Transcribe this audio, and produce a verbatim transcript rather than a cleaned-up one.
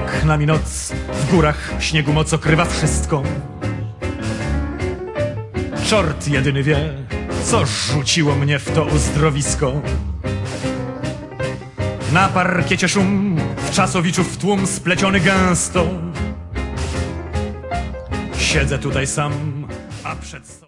jak nami noc, w górach śniegu moc okrywa wszystko. Czort jedyny wie, co rzuciło mnie w to uzdrowisko. Na parkiecie szum, w czasowiczów tłum spleciony gęsto. Siedzę tutaj sam, a przed sobą